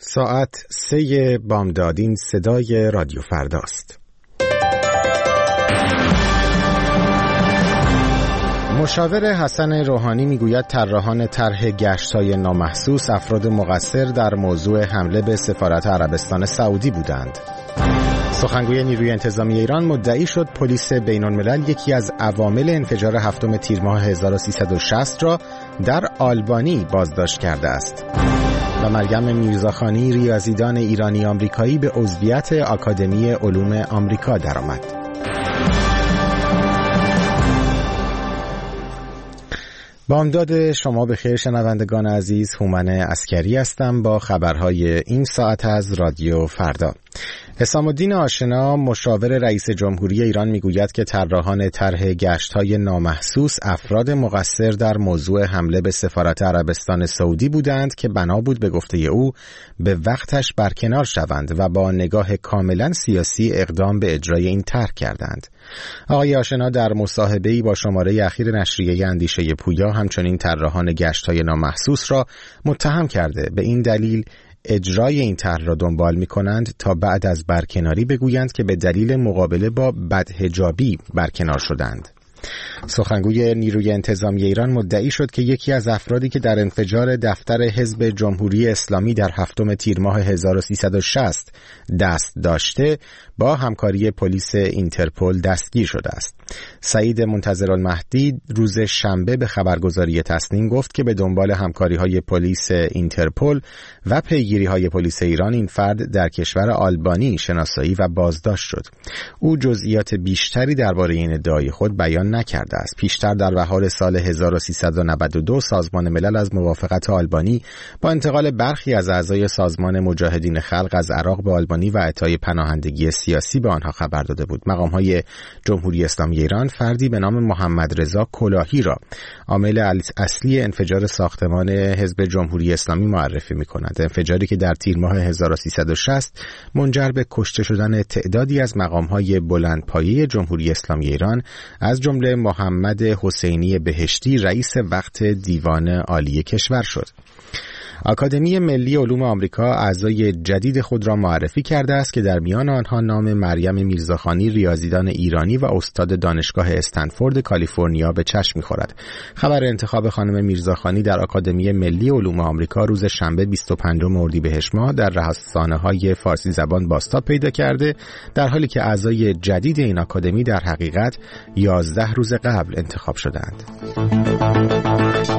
ساعت 3 بامداد. این صدای رادیو فرداست. مشاور حسن روحانی میگوید طراحان طرح گشت‌های نامحسوس افراد مقصر در موضوع حمله به سفارت عربستان سعودی بودند. سخنگوی نیروی انتظامی ایران مدعی شد پلیس بین‌الملل یکی از عوامل انفجار 7 تیر ماه 1360 را در آلبانی بازداشت کرده است. و مریم میرزاخانی ریاضیدان ایرانی آمریکایی به عضویت آکادمی علوم آمریکا درآمد. بامداد شما بخیر شنوندگان عزیز، هومن عسکری هستم با خبرهای این ساعت از رادیو فردا. حسام الدین آشنا مشاور رئیس جمهوری ایران میگوید که طراحان طرح گشت‌های نامحسوس افراد مقصر در موضوع حمله به سفارت عربستان سعودی بودند که بنا بود به گفته او به وقتش برکنار شوند و با نگاه کاملا سیاسی اقدام به اجرای این طرح کردند. آقای آشنا در مصاحبه‌ای با شماره اخیر نشریه اندیشه پویا همچنین طراحان گشت‌های نامحسوس را متهم کرده. به این دلیل اجرای این طرح را دنبال می‌کنند تا بعد از برکناری بگویند که به دلیل مقابله با بدحجابی برکنار شدند. سخنگوی نیروی انتظامی ایران مدعی شد که یکی از افرادی که در انفجار دفتر حزب جمهوری اسلامی در 7 تیر ماه 1360 دست داشته با همکاری پلیس اینترپل دستگیر شده است. سعید منتظرالمهدی روز شنبه به خبرگزاری تسنیم گفت که به دنبال همکاری‌های پلیس اینترپل و پیگیری‌های پلیس ایران این فرد در کشور آلبانی شناسایی و بازداشت شد. او جزئیات بیشتری درباره این ادعای خود بیان نکرده است. پیشتر در بهار سال 1392 سازمان ملل از موافقت آلبانی با انتقال برخی از اعضای سازمان مجاهدین خلق از عراق به آلبانی و اعطای پناهندگی سیاسی به آنها خبر داده بود. مقام‌های جمهوری اسلامی ایران فردی به نام محمد رضا کلاهی را عامل اصلی انفجار ساختمان حزب جمهوری اسلامی معرفی می‌کنند. انفجاری که در تیر ماه 1360 منجر به کشته شدن تعدادی از مقام‌های بلندپایه جمهوری اسلامی ایران از جمله محمد حسینی بهشتی رئیس وقت دیوان عالی کشور شد. آکادمی ملی علوم آمریکا اعضای جدید خود را معرفی کرده است که در میان آنها نام مریم میرزاخانی ریاضیدان ایرانی و استاد دانشگاه استنفورد کالیفرنیا به چشم می‌خورد. خبر انتخاب خانم میرزاخانی در آکادمی ملی علوم آمریکا روز شنبه 25 اردیبهشت ماه در رسانه‌های فارسی زبان بازتاب پیدا کرده، در حالی که اعضای جدید این آکادمی در حقیقت 11 روز قبل انتخاب شدند.